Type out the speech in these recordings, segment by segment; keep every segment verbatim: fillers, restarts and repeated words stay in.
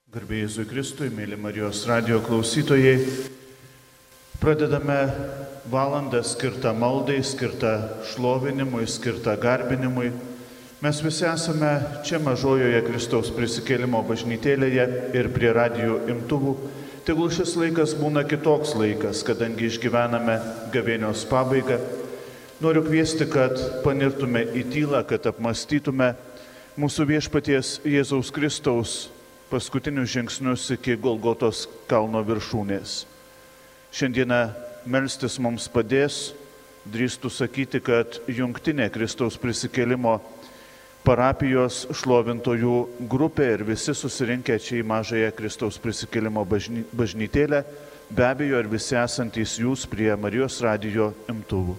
Garbė Jėzui Kristui, mėly Marijos radijo klausytojai, pradedame valandą skirtą maldai, skirtą šlovinimui, skirtą garbinimui. Mes visi esame čia mažojoje Kristaus prisikėlimo bažnytėlėje ir prie radijų imtuvų. Tegul šis laikas būna kitoks laikas, kadangi išgyvename gavėnios pabaigą. Noriu kviesti, kad panirtume į tylą, kad apmąstytume mūsų viešpaties Jėzaus Kristaus paskutinius žingsnius iki Golgotos kalno viršūnės. Šiandieną melstis mums padės, drįstų sakyti, kad jungtinė Kristaus prisikėlimo parapijos šlovintojų grupė ir visi susirinkę čia į mažąją Kristaus prisikėlimo bažny, bažnytėlę, be abejo ir visi esantys jūs prie Marijos radijo imtuvų.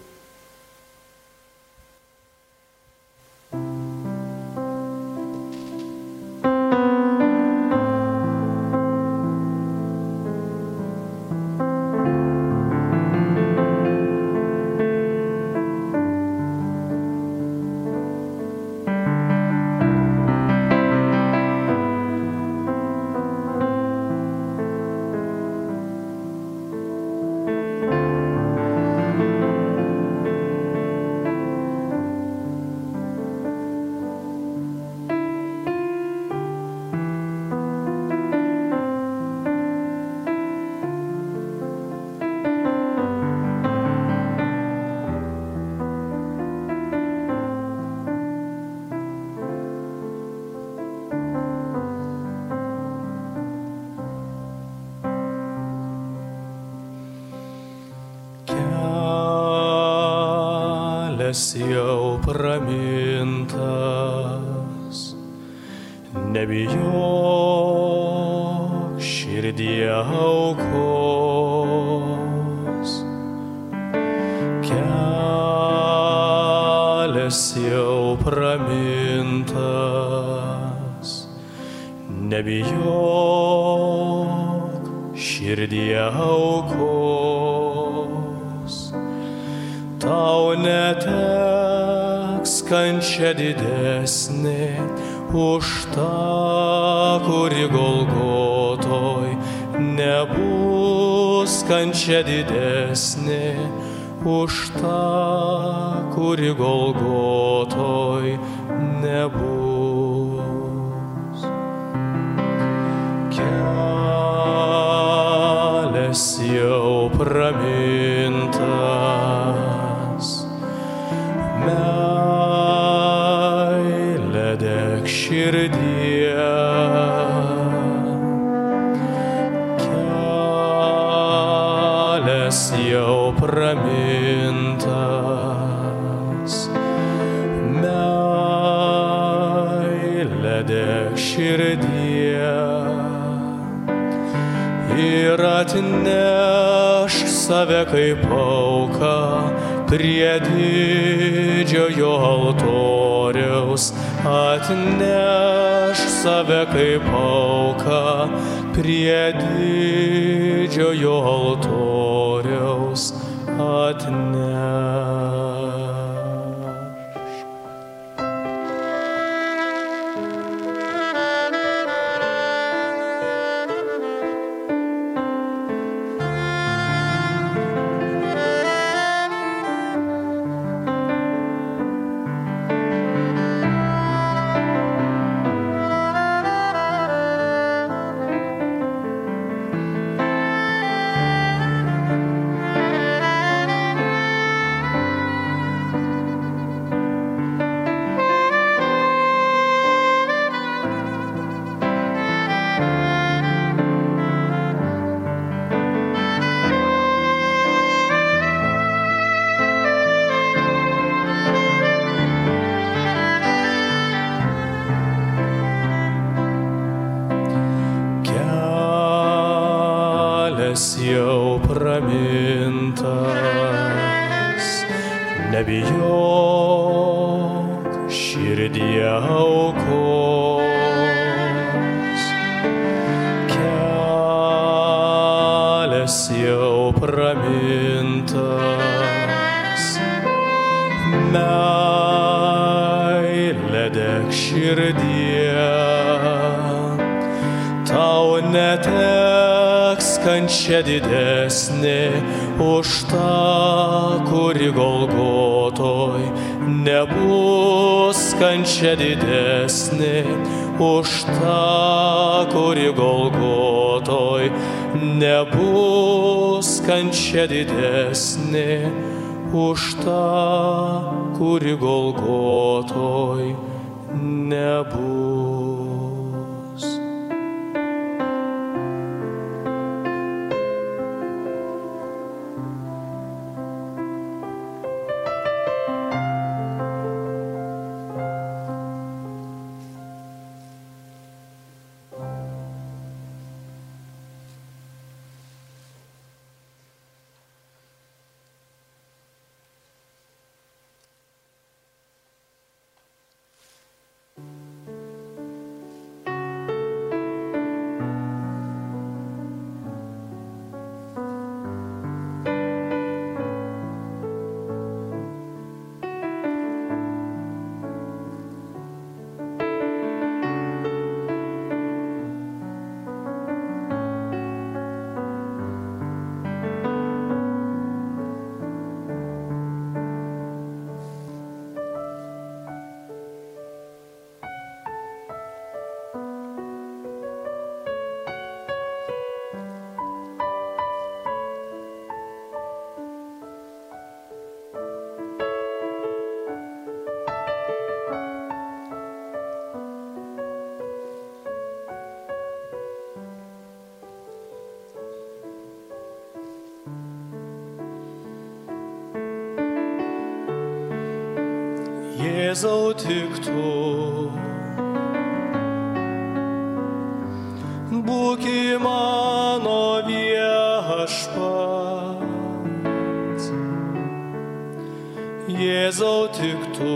Jau pramintas, nebijok širdie aukos. Kelias jau pramintas, nebijok širdie aukos. Tau neteks kančia didesnė už tą, kuri Golgotoj, nebus kančia didesnė už tą, kuri Golgotoj nebus. Kelias jau pramintas, meilė deg širdyje. Kelias jau pramintas, meilė deg širdyje. Ir atnešk save kaip auką prie didžiojo altoriaus, atnešk save kaip auką prie didžiojo altoriaus, atnešk. Jau pramintas, nebijok širdie aukos. Kelias jau pramintas, meilė deg širdyje. tau neteks kančia didesnė už tą, kuri Golgotoj, nebus kančia didesnė už tą, kuri Golgotoj, nebus kančia didesnė už tą, kuri Golgotoj nebus. Jėzau, tik tu, būki mano viešpats. Jėzau, tik tu,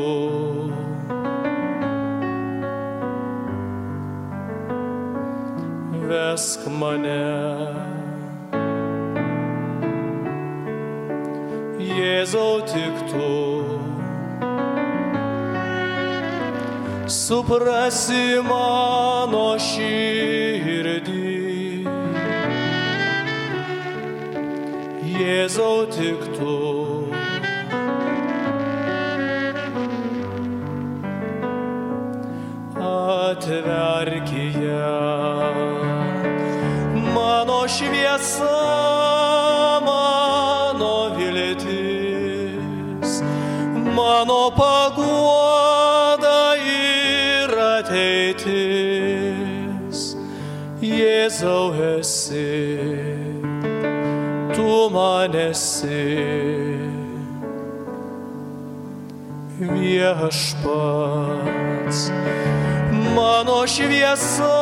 vesk mane. Jėzau, tik tu, suprasi mano širdį. Jėzau, tik tu, atverki ją. Mano šviesa, mano viltis, mano paguoda ir ateitis. Jėzau esi, tu man esi viešpats. Mano šviesa,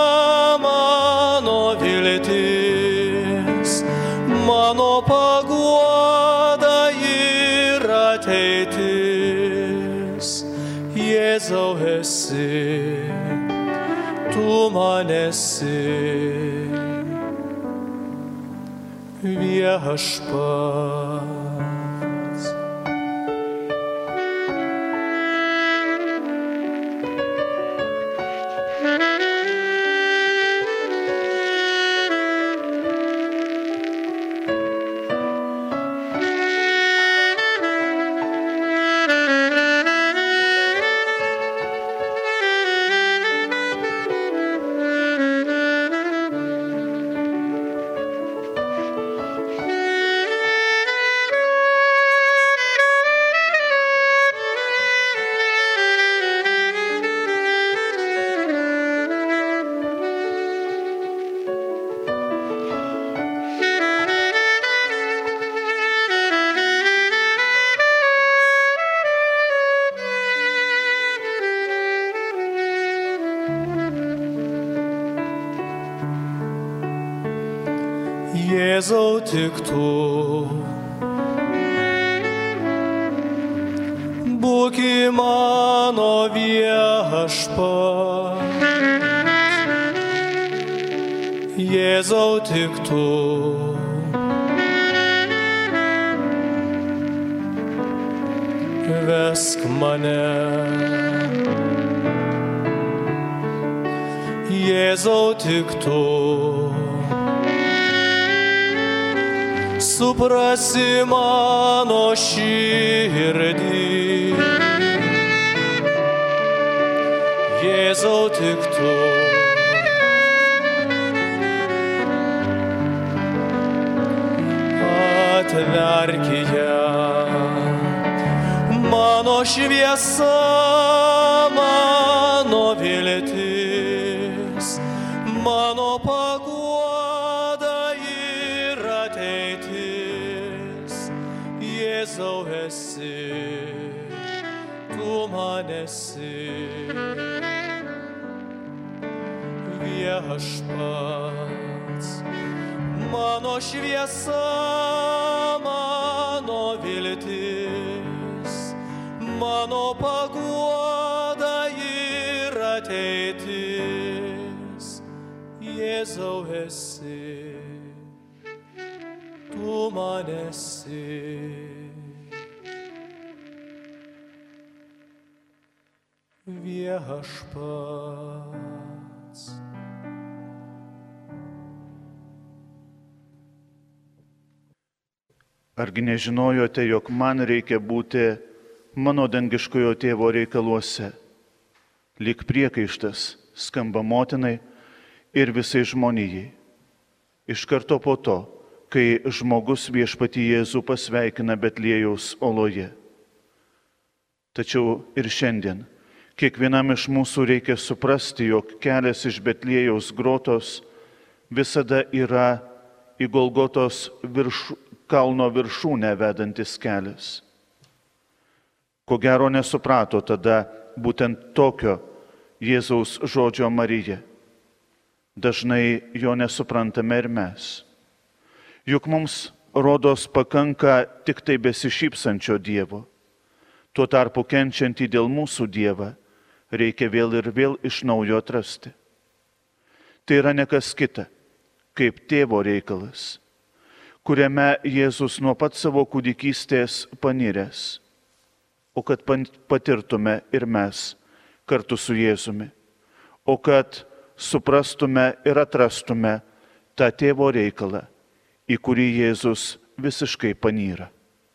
mano viltis, mano paguoda ir ateitis. Jėzau esi, tu man esi viešpats. Jėzau, tik tu, būki mano viešpats. Jėzau, tik tu, vesk mane. Jėzau tik tu. Suprasi mano širdį, Jėzau tik tu. Atverk ją, mano šviesa, mano viltis, mano paguoda ir ateitis. Jėzau esi, tu man esi. Viešpats, mano šviesa, mano viltis, mano paguoda ir ateitis. Jėzau esi, tu man esi. Viešpats. Argi nežinojote, jog man reikia būti mano dangiškojo tėvo reikaluose? Lyg priekaištas skamba motinai ir visai žmonijai. Iš karto po to, kai žmogus viešpatį Jėzų pasveikina Betliejaus oloje. Tačiau ir šiandien kiekvienam iš mūsų reikia suprasti, jog kelias iš Betliejaus grotos visada yra į Golgotos virš, kalno viršūnę vedantis kelias. Ko gero nesuprato tada būtent tokio Jėzaus žodžio Marija. Dažnai jo nesuprantame ir mes. Juk mums rodos pakanka tik tai besišypsančio Dievo. Tuo tarpu kenčiantį dėl mūsų Dievą reikia vėl ir vėl iš naujo atrasti. Tai yra ne kas kita, kaip tėvo reikalas, kuriame Jėzus nuo pat savo kūdikystės paniręs, o kad patirtume ir mes kartu su Jėzumi, o kad suprastume ir atrastume tą tėvo reikalą, į kurį Jėzus visiškai panyra.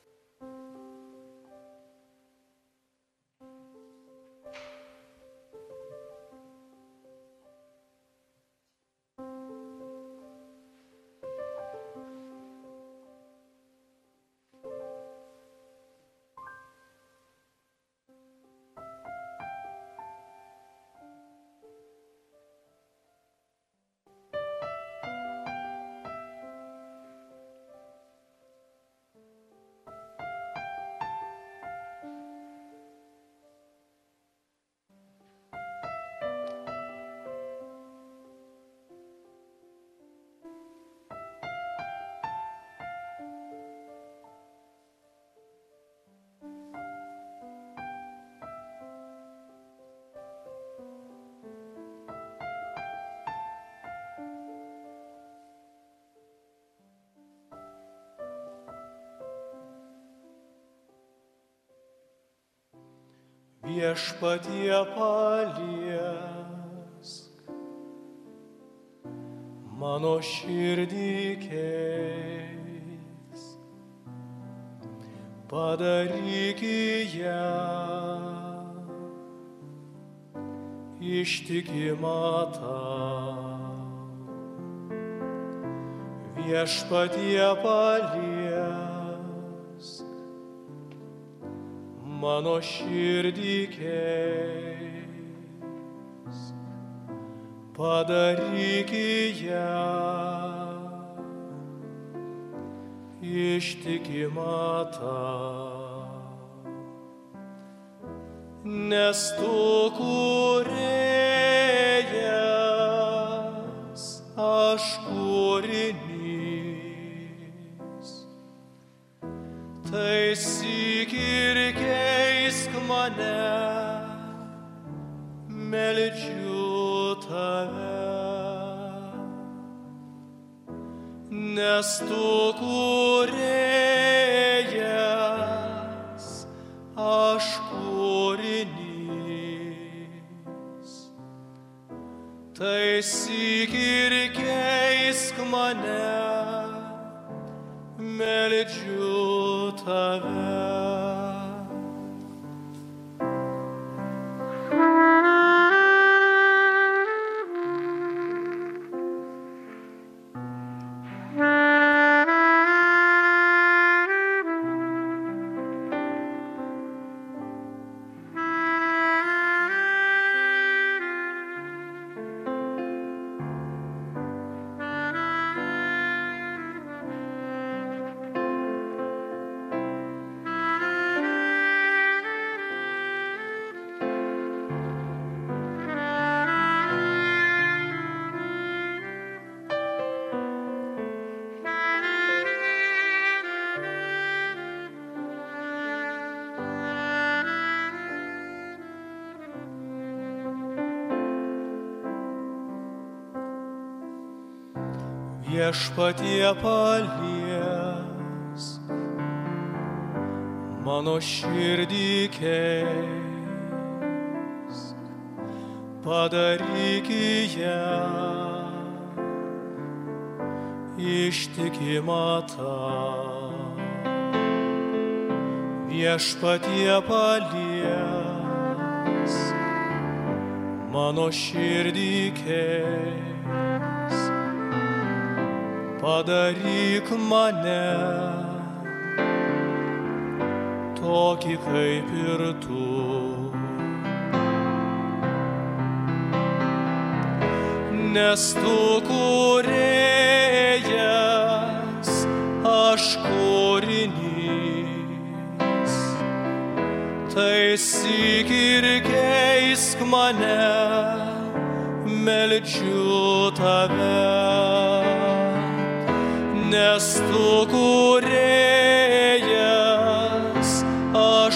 Viešpatie paliesk, mano širdį keis, padaryk ją ištikimą tau. Viešpatie paliesk, mano širdį keis, padaryk ją ištikimą tau. Nes tu kūrėjas, aš kūrinys, taisyk ir keisk mane, meldžiu tave. Nes tu kūrėjas, aš kūrinys, taisyk syk ir keisk mane, meldžiu tave. Viešpatie paliesk, mano širdį keisk, padaryk ją ištikimą tau. Viešpatie paliesk, mano širdį keisk, padaryk mane tokį kaip ir tu. Nes tu kūrėjas, aš kūrinys, taisyk ir keisk mane, meldžiu tave. Nes tu kūrėjas, aš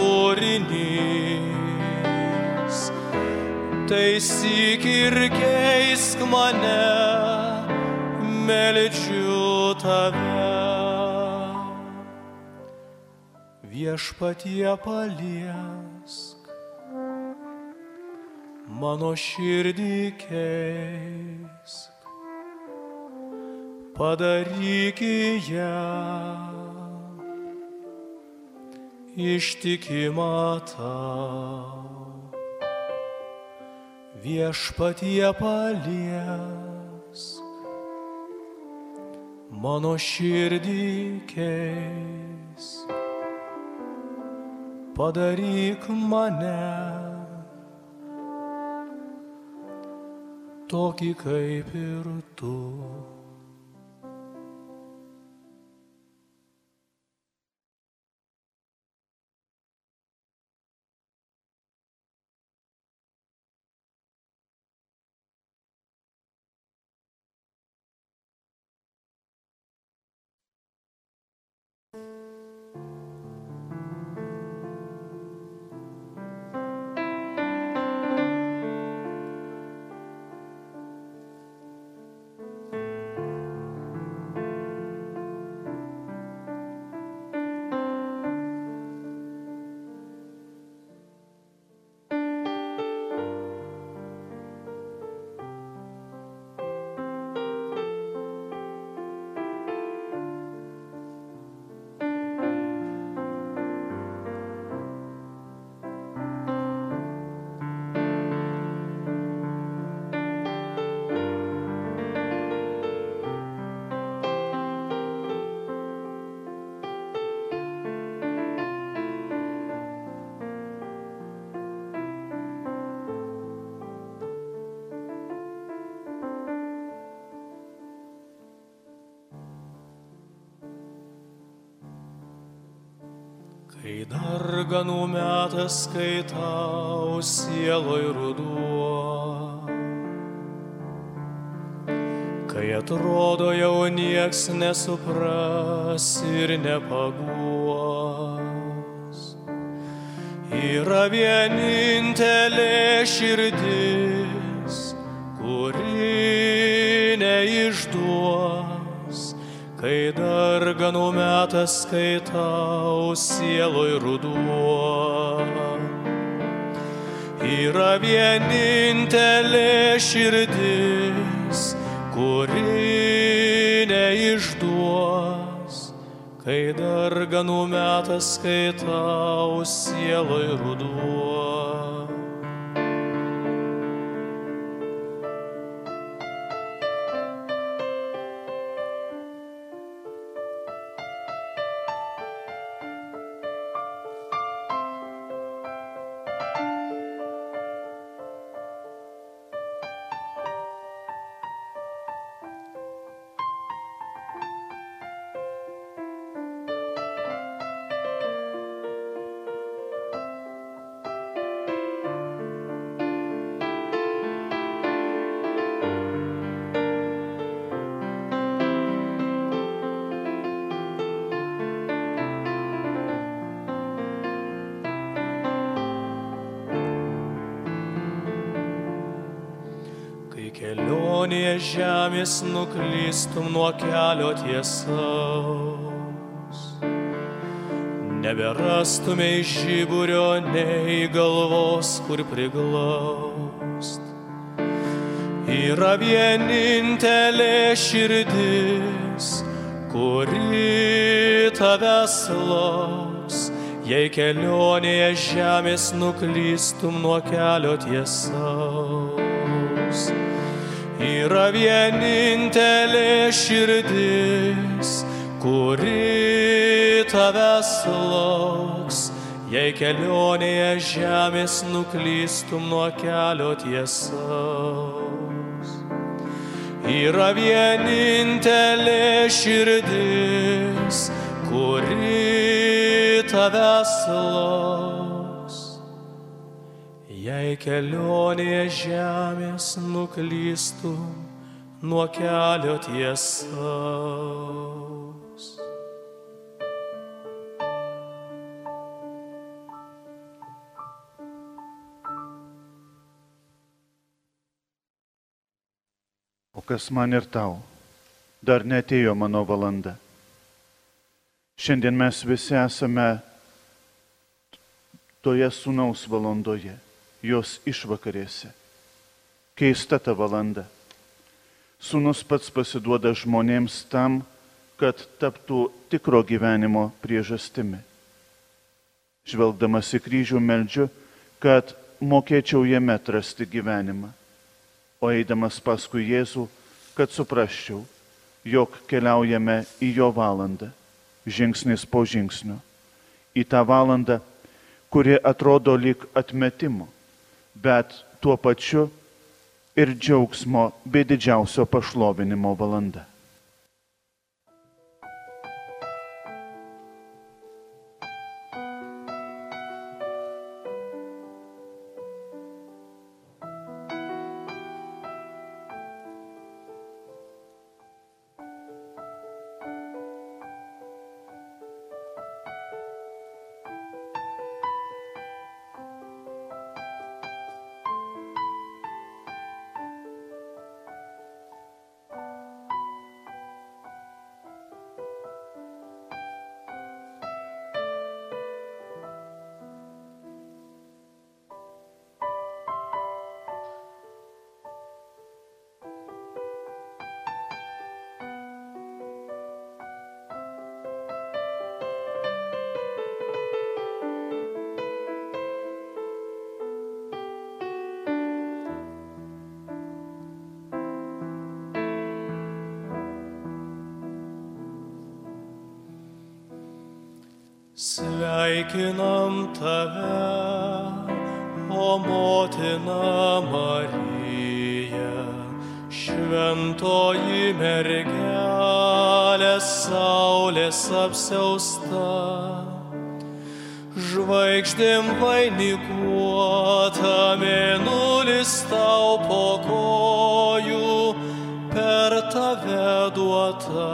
kūrinys, taisyk ir keisk mane, meldžiu tave. Viešpatie paliesk, mano širdį keisk, padaryk ją ištikimą tau. Viešpatie paliesk, mano širdį keisk, padaryk mane tokį kaip ir tu. Kai darganų metas, kai tau sieloj ruduo, kai atrodo jau nieks nesupras ir nepaguos, yra vienintelė širdis, kuri neišduos. Kai darganų metas, kai tau sieloj ruduo, yra vienintelė širdis, kuri neišduos, kai darganų metas, kai tau sieloj ruduo. Kelionėje žemės nuklystum nuo kelio tiesaus, neberastumei žiburio nei galvos, kur priglaust. Yra vienintelė širdis, kuri tavęs lauks, jei kelionėje žemės nuklystum nuo kelio tiesaus. Yra vienintelė širdis, kuri tavęs lauks, jei kelionėje žemės nuklystum nuo kelio tiesaus. Yra vienintelė širdis, kuri tavęs lauks, jei kelionėje žemės nuklystum nuo kelio tiesaus. O kas man ir tau, dar neatėjo mano valanda. Šiandien mes visi esame toje sūnaus valandoje, jos išvakarėse. Keista ta valanda. Sūnus pats pasiduoda žmonėms tam, kad taptų tikro gyvenimo priežastimi. Žvelgdamas į kryžių meldžiu, kad mokėčiau jame atrasti gyvenimą, o eidamas paskui Jėzų, kad suprasčiau, jog keliaujame į jo valandą, žingsnis po žingsnio, į tą valandą, kuri atrodo lyg atmetimo, bet tuo pačiu ir džiaugsmo bei didžiausio pašlovinimo valanda. Sveikinam tave, o motina Marija, šventoji mergelė, saulės apsiausta, žvaigždėm vainikuota, mėnulis tau po kojų, per tave duota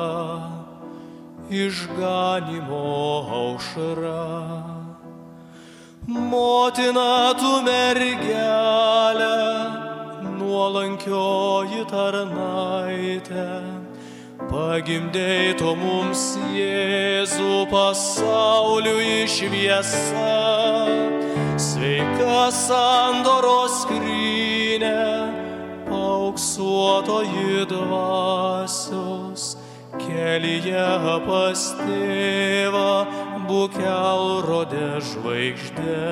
išganimo aušra. Motina tu mergelė, nuolankioji tarnaitė, pagimdei tu mums Jėzų pasauliui šviesa. Sveika sandoros skryne, Paauksuotoji dvasios, kelyje pas tėvą, būk kelrodė žvaigždė.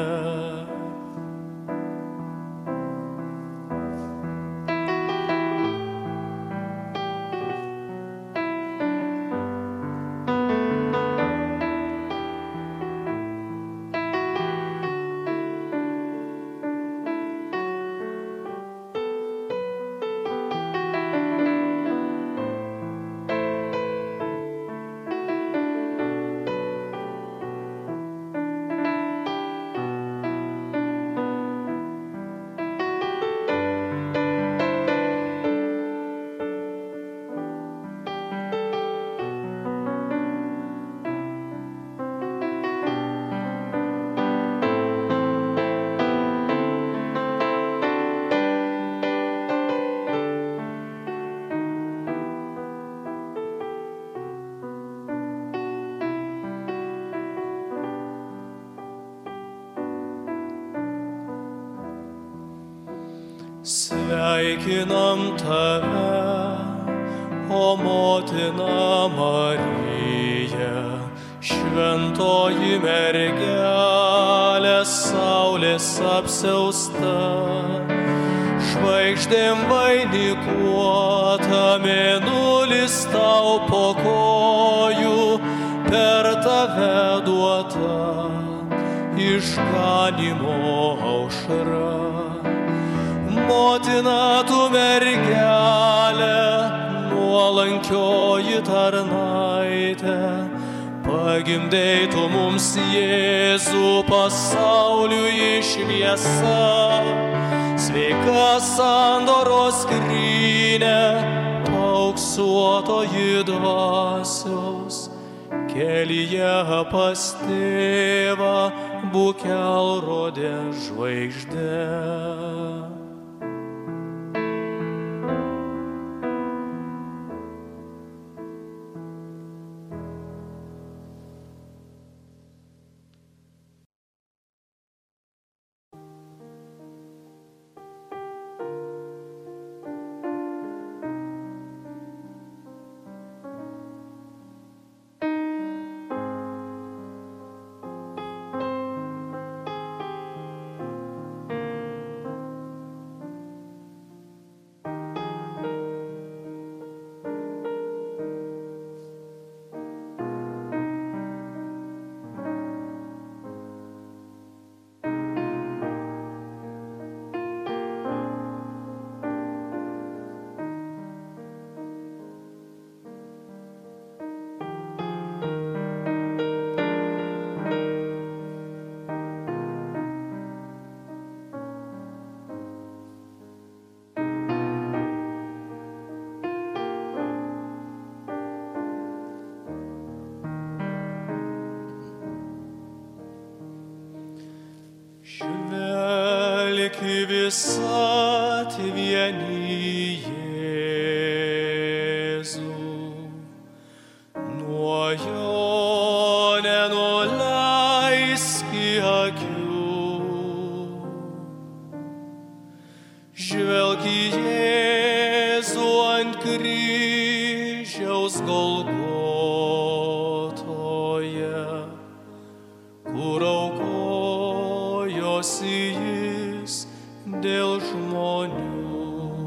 Sveikinam tave, o motina Marija, šventoji mergelė, saulės apsiausta, žvaigždėm vainikuota, mėnulis tau po kojų, per tave duota išganymo aušra. Motina tu mergelė, nuolankioji tarnaitė, pagimdei tu mums Jėzų, pasauliui šviesa. Sveika sandoros skrynia, paauksuotoji dvasios, kelyje pas tėvą, būk kelrodė žvaigždė. Žvelk į visat vienį Jėzų, nuo jo nenuleisk akių. Žvelk į Jėzų ant kryžiaus Golgotoje, kur aukojosi jis dėl žmonių.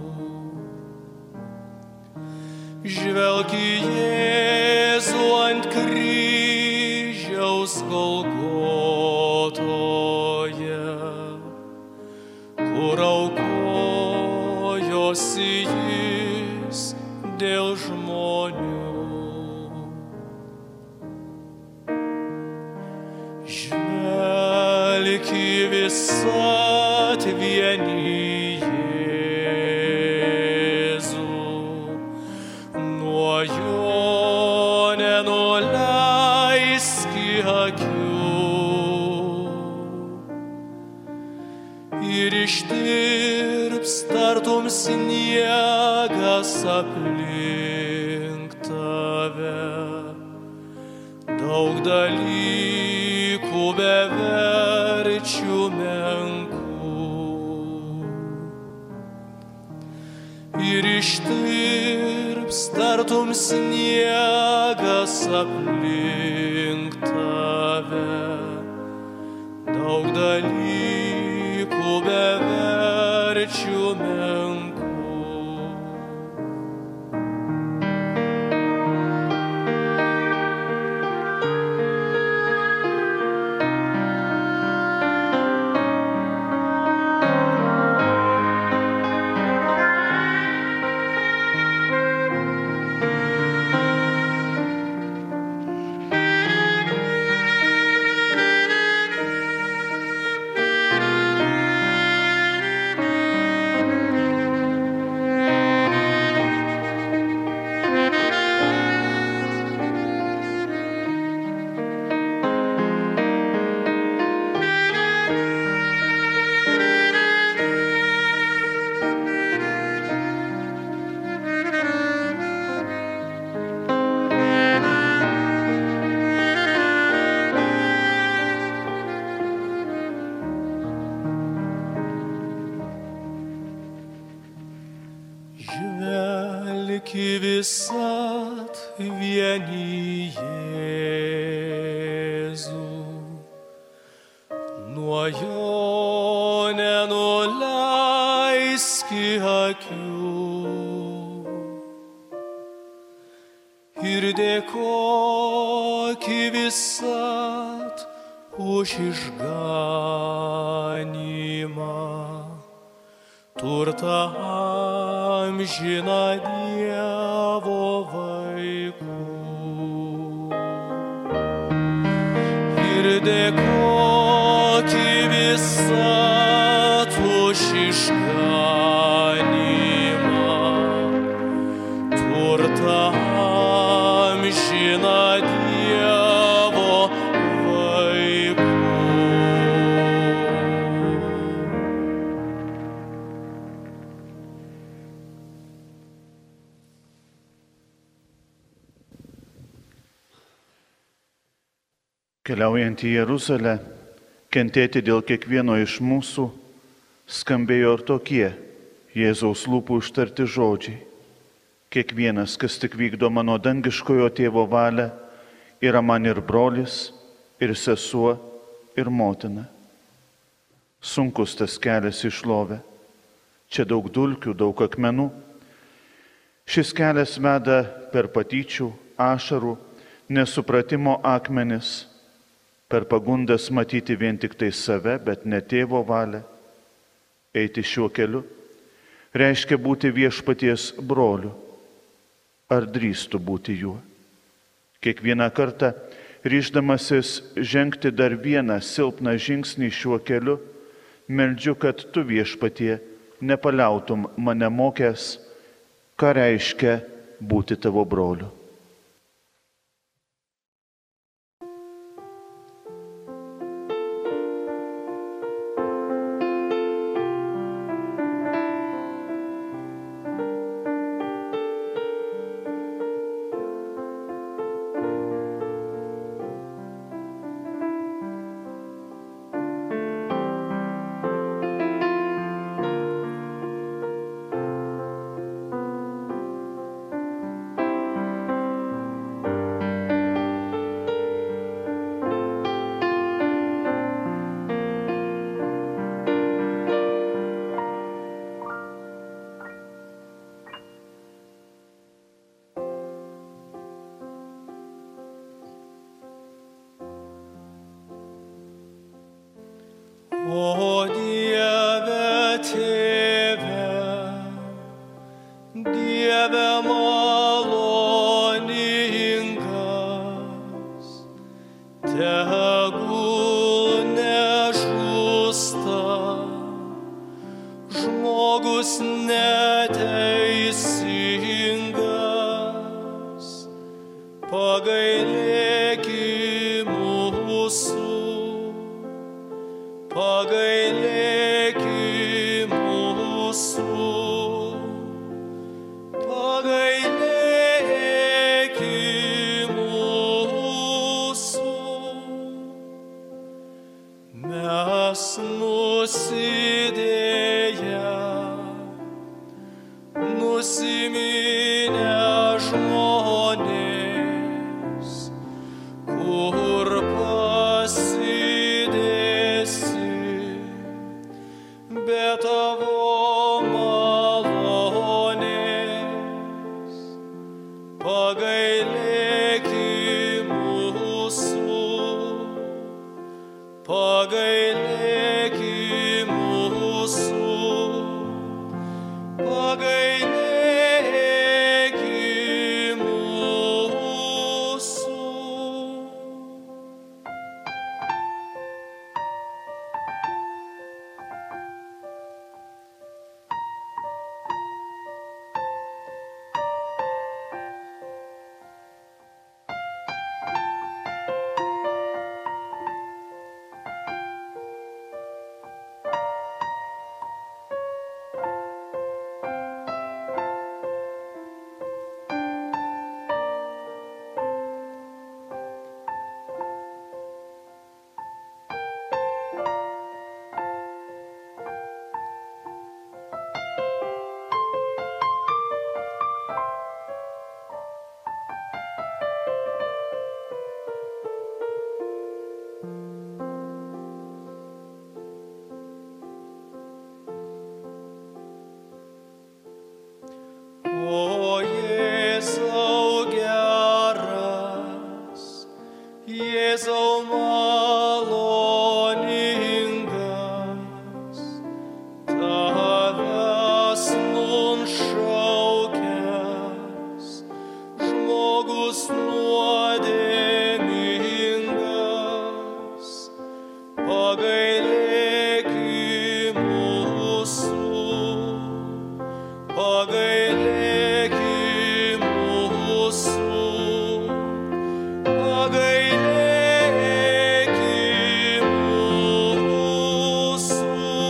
Žvelk į Jėzų ant kryžiaus Golgotoje, kur aukojosi jis dėl žmonių. Žvelk į visat vienį Jėzų, nuo jo nenuleisk akių. Ir ištirps tartum sniegas aplink tave, daug dalykų beverčių menkų. ir ištirps tartum sniegas aplink tave. Daug dalykų beverčių menkų. Žvelk į visat vienį Jėzų, nuo jo nenuleiski akių ir dėkok į visat už išganymą. Turtą amžiną Dievo vaikų. Ir dėkok į visat už išganymą. Turtą amžiną Dievo vaikų. Keliaujant į Jeruzalę, kentėti dėl kiekvieno iš mūsų, skambėjo ir tokie Jėzaus lūpų ištarti žodžiai. Kiekvienas, kas tik vykdo mano dangiškojo tėvo valią, yra man ir brolis, ir sesuo, ir motina. Sunkus tas kelias į šlovę. Čia daug dulkių, daug akmenų. Šis kelias veda per patyčių, ašarų, nesupratimo akmenis, per pagundas matyti vien tik tai save, bet ne tėvo valią. Eiti šiuo keliu reiškia būti viešpaties broliu. Ar drįstų būti juo? Kiekvieną kartą, ryždamasis žengti dar vieną silpną žingsnį šiuo keliu, meldžiu, kad tu, viešpatie, nepaliautum mane mokęs, ką reiškia būti tavo broliu. O Dieve Tėve, Dieve maloningas, tegul nežūsta žmogus neteisingas, pagailėki mūsų. Pagailėki mūsų, pagailėki mūsų. Mes nusidėję, žmonės, kur pasidėsi, be tavo malonės, pagailėki mūsų, pagailėki mūsų, pagailėki mūsų. O Jėzau geras, Jėzau maloningas, tavęs nun šaukęs, žmogus nuodėmingas, pagailėki mūsų, pagailėki mūsų, pagailėki mūsų.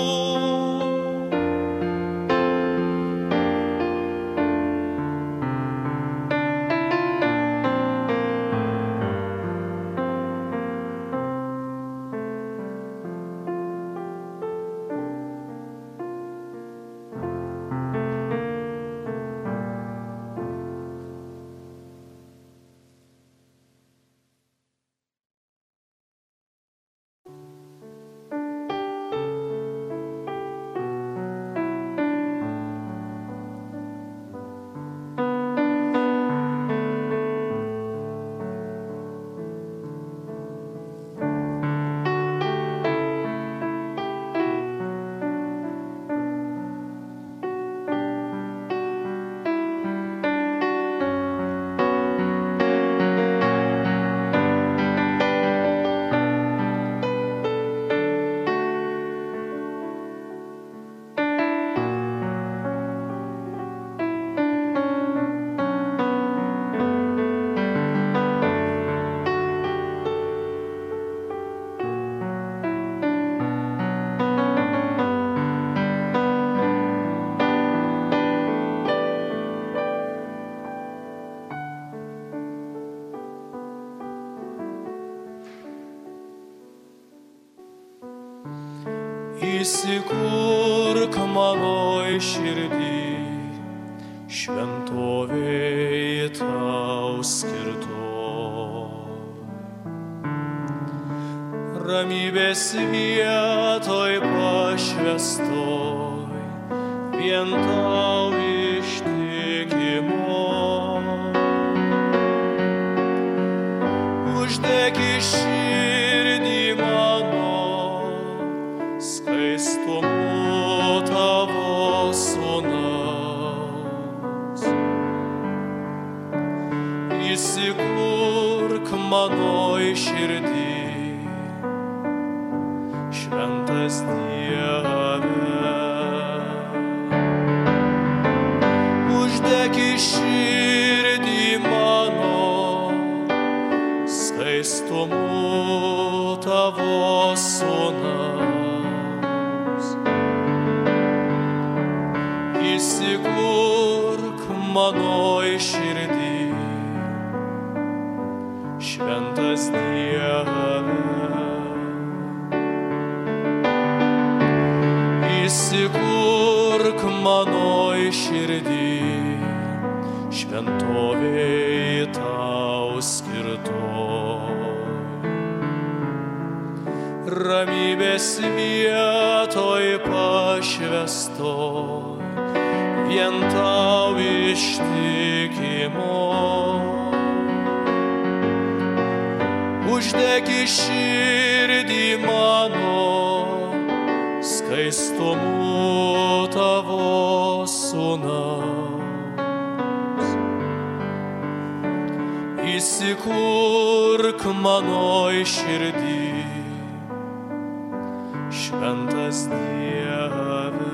Įsikurk manoj širdį, šventovėj tau skirtoj. Ramybės vietoj pašvęstoj, vien tau ištikimoj. Uždeki širdį mano, skaistumu tavo sūnaus. Įsikurk manoj širdį, šventas Dieve. Uždeki širdį mano, skaistumu tavo sūnaus. Įsikurk manoj širdį, šventas Dieve. Įsikurk manoj širdį, šventovė Mirties vietoj pašvestoj, vien tau ištikimo. Uždegi širdį mano, skaistumu tavo sūnaus. Įsikurk manoj širdį, šventas Dieve.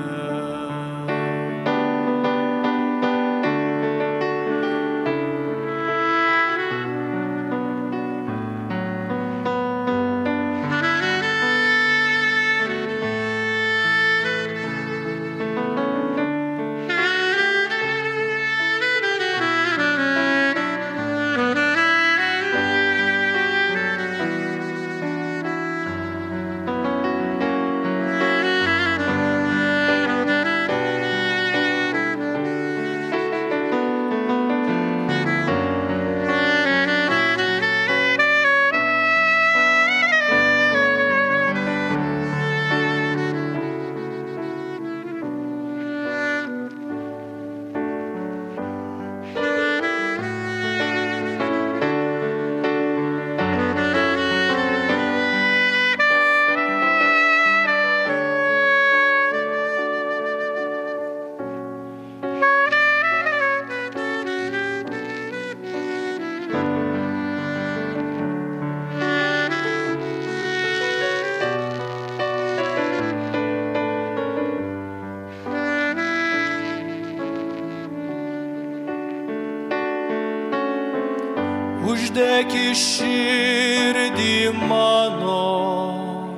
Uždegi širdį mano,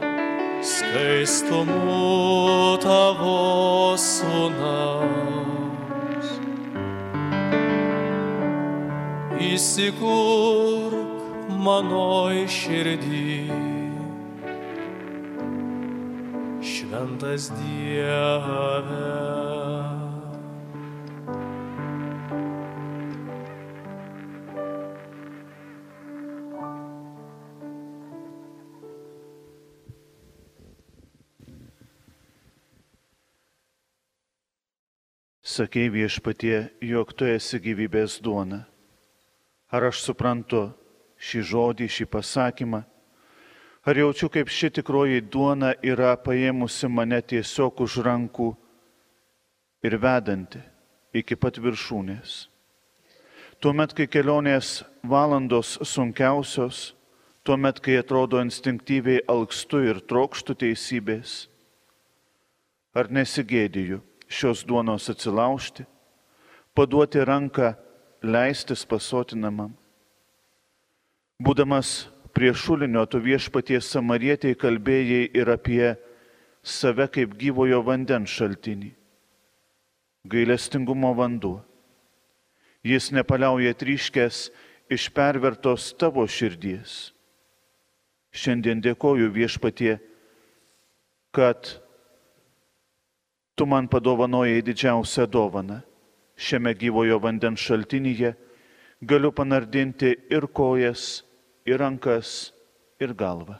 skaistumu tavo sūnaus. Įsikurk manoj širdį, šventas Dieve. Sakei Viešpatie, jog tu esi gyvybės duona. Ar aš suprantu šį žodį, šį pasakymą? Ar jaučiu, kaip ši tikroji duona yra paėmusi mane tiesiog už rankų ir vedanti iki pat viršūnės? Tuomet, kai kelionės valandos sunkiausios, tuomet, kai atrodo instinktyviai alkstu ir trokštu teisybės, ar nesigėdiju šios duonos atsilaužti, paduoti ranką, leistis pasotinamam? Būdamas prie šulinio, tu Viešpaties Samarietei kalbėjai ir apie save kaip gyvojo vandens šaltinį. Gailestingumo vanduo. Jis nepaliauja tryškęs iš pervertos tavo širdies. Šiandien dėkoju Viešpatie, kad tu man padovanojai didžiausią dovaną. Šiame gyvojo vandens šaltinyje galiu panardinti ir kojas, ir rankas, ir galvą.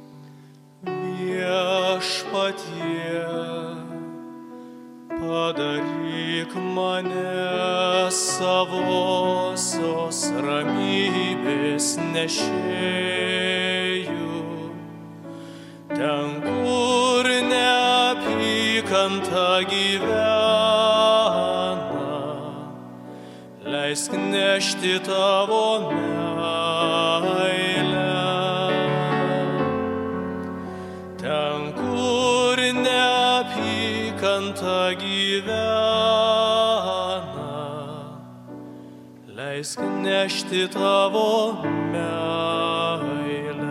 Viešpatie, padaryk mane savosios ramybės nešėjų, ten, kur neapykanta gyvena, leisk nešti tavo meilę. Ten, kur neapykanta gyvena, leisk nešti tavo meilę.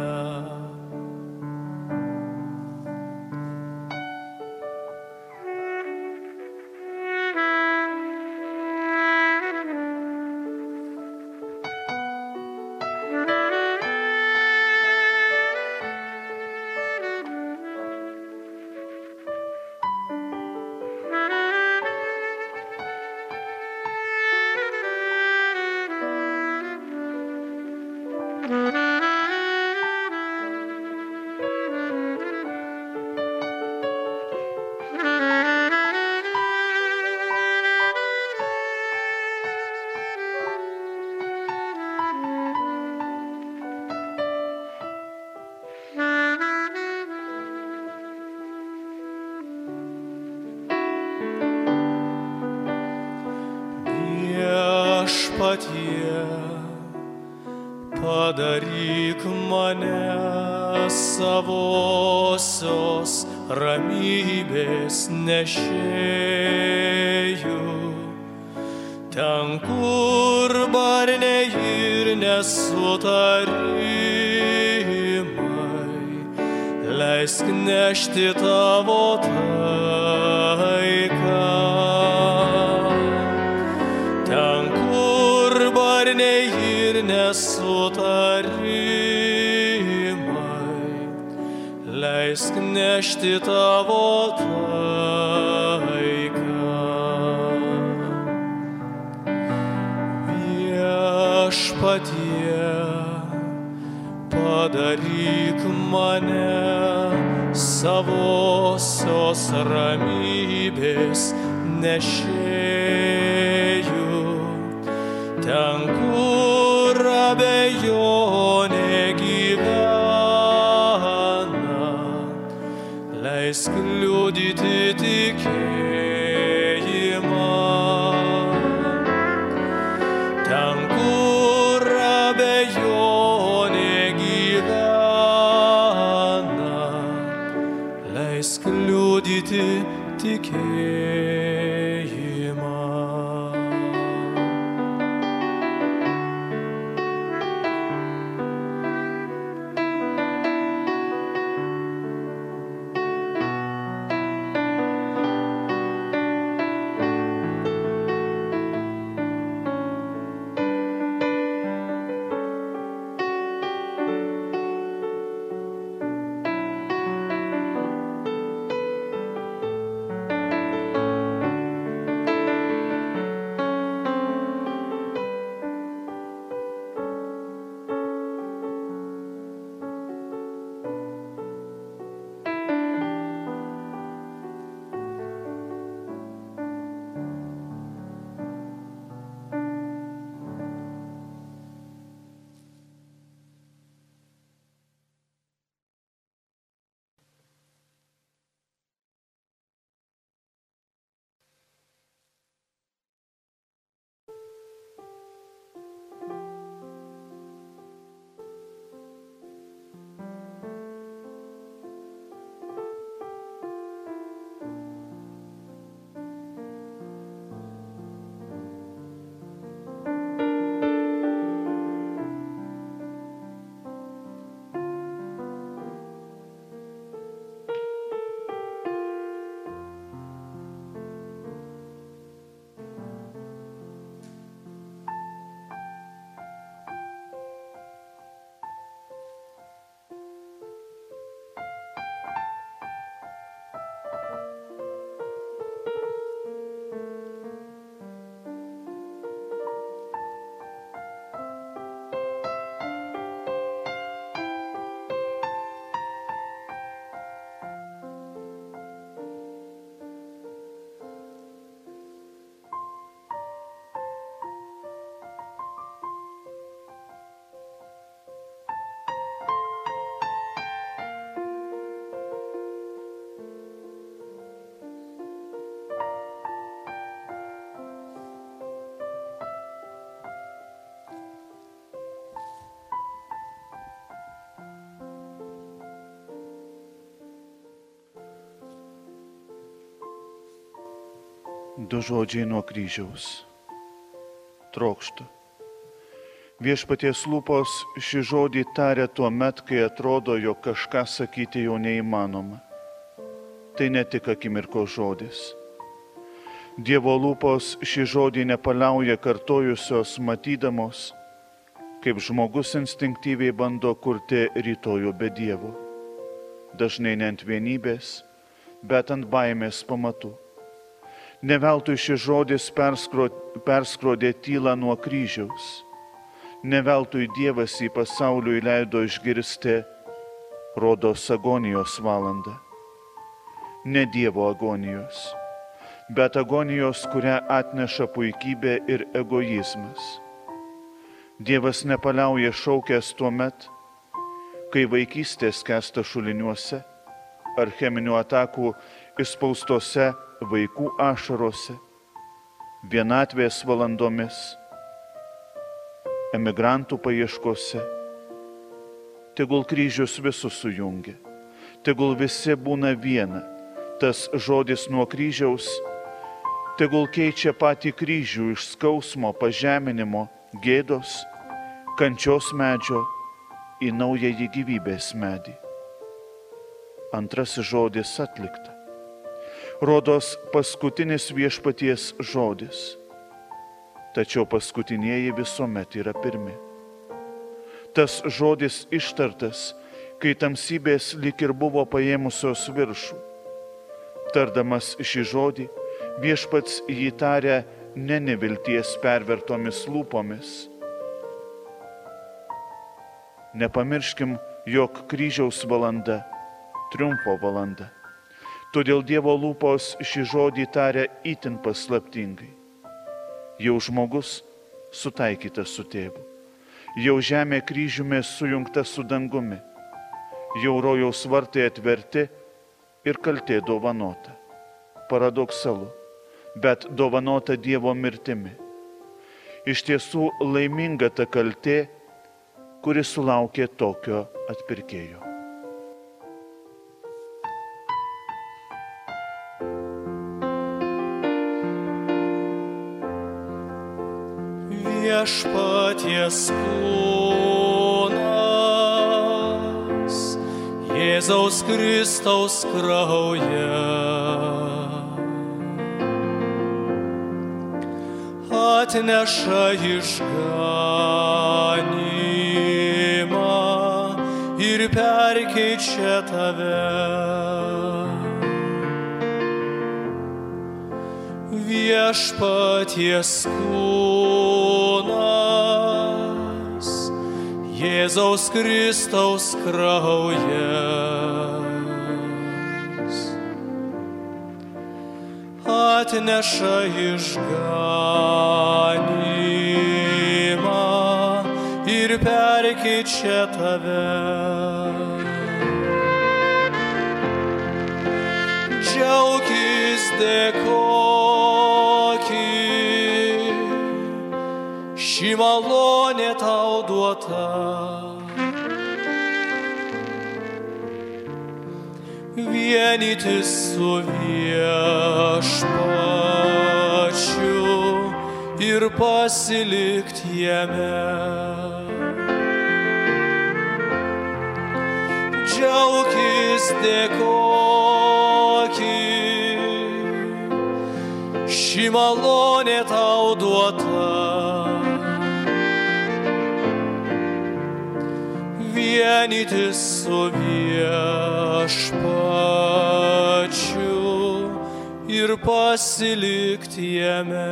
Viešpatie, padaryk mane savosios ramybės nešėjų, ten, kur barniai ir nesutarimai, leisk nešti tavo taiką. Ten, kur barniai ir nesutarimai, leisk nešti tavo taiką. Viešpatie, padaryk mane savosios ramybės nešėjų, ten, kur abejonė gyvena, leisk liudyti tikėjimą. Ten, kur abejonė gyvena, leisk liudyti tikėjimą. Du žodžiai nuo kryžiaus. Trokštu. Viešpaties lūpos šį žodį taria tuo met, kai atrodo, jog kažką sakyti jau neįmanoma. Tai ne tik akimirko žodis. Dievo lūpos šį žodį nepaliauja kartojusios, matydamos, kaip žmogus instinktyviai bando kurti rytojų be Dievo. Dažnai ne ant vienybės, bet ant baimės pamatų. Ne veltui šis žodis perskrodė tylą nuo kryžiaus. Ne veltui Dievas į pasaulį leido išgirsti rodos agonijos valandą. Ne Dievo agonijos, bet agonijos, kurią atneša puikybė ir egoizmas. Dievas nepaliauja šaukęs tuo met, kai vaikystė skęsta šuliniuose ar cheminių atakų įspaustose vaikų ašarose, vienatvės valandomis, emigrantų paieškose. Tegul kryžius visus sujungia, tegul visi būna viena. Tas žodis nuo kryžiaus, tegul keičia patį kryžių iš skausmo, pažeminimo, gėdos, kančios medžio į naująjį gyvybės medį. Antrasis žodis atlikta. Rodos paskutinis viešpaties žodis, tačiau paskutinieji visuomet yra pirmi. Tas žodis ištartas, kai tamsybės lyg ir buvo paėmusios viršų. Tardamas šį žodį, viešpats jį taria ne nevilties pervertomis lūpomis. Nepamirškim, jog kryžiaus valanda, triumfo valanda. Todėl Dievo lūpos šį žodį taria itin paslaptingai. Jau žmogus sutaikytas su tėvu. Jau žemė kryžiumi sujungta su dangumi. Jau rojaus vartai atverti ir kaltė dovanota. Paradoksalu, bet dovanota Dievo mirtimi. Iš tiesų laiminga ta kaltė, kuri sulaukė tokio atpirkėjo. Viešpaties kūnas, Jėzaus Kristaus krauja, atneša išganymą ir perkeičia tave. Viešpaties kūnas, Jėzaus Kristaus kraujas, atneša išganymą ir perkeičia tave. Džiaukis, dėkokit, ši malonė tau duota. Vienytis su viešpačiu ir pasilikti jame. Džiaukis, dėkokit, ši malonė tau duota. Vienytis su viešpačiu ir pasilikti jame.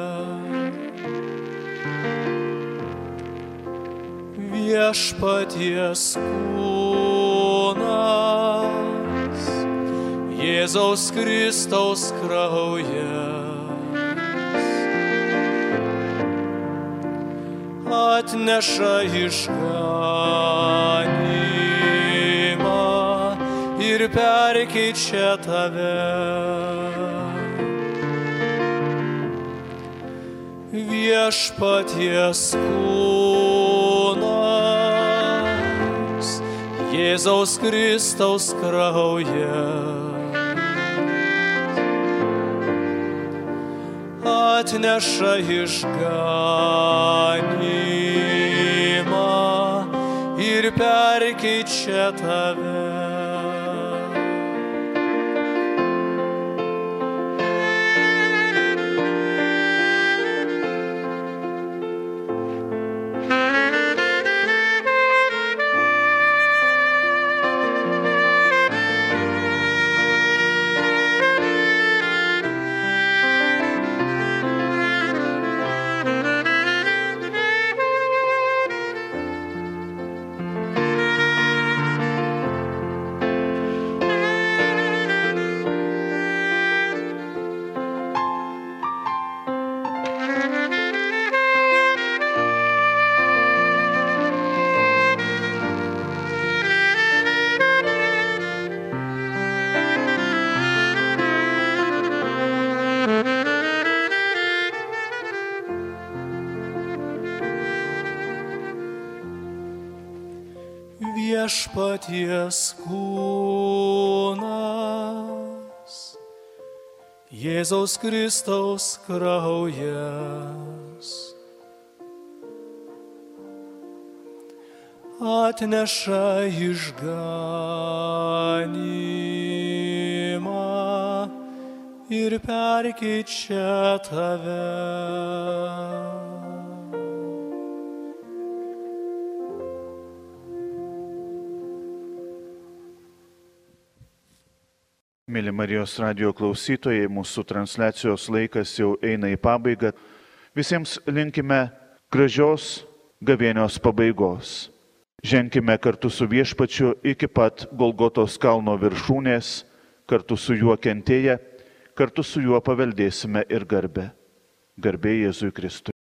Viešpaties kūnas, Jėzaus Kristaus kraujas, atneša išganymą ir perkeičia tave. Viešpaties kūnas, Jėzaus Kristaus kraujas, atneša išganymą ir perkeičia tave. Viešpaties kūnas, Jėzaus Kristaus kraujas atneša išganymą ir perkeičia tave. Mėly Marijos radijo klausytojai, mūsų transliacijos laikas jau eina į pabaigą. Visiems linkime gražios gavėnios pabaigos. Ženkime kartu su Viešpačiu iki pat Golgotos kalno viršūnės, kartu su juo kentėję, kartu su juo paveldėsime ir garbę. Garbė Jėzui Kristui.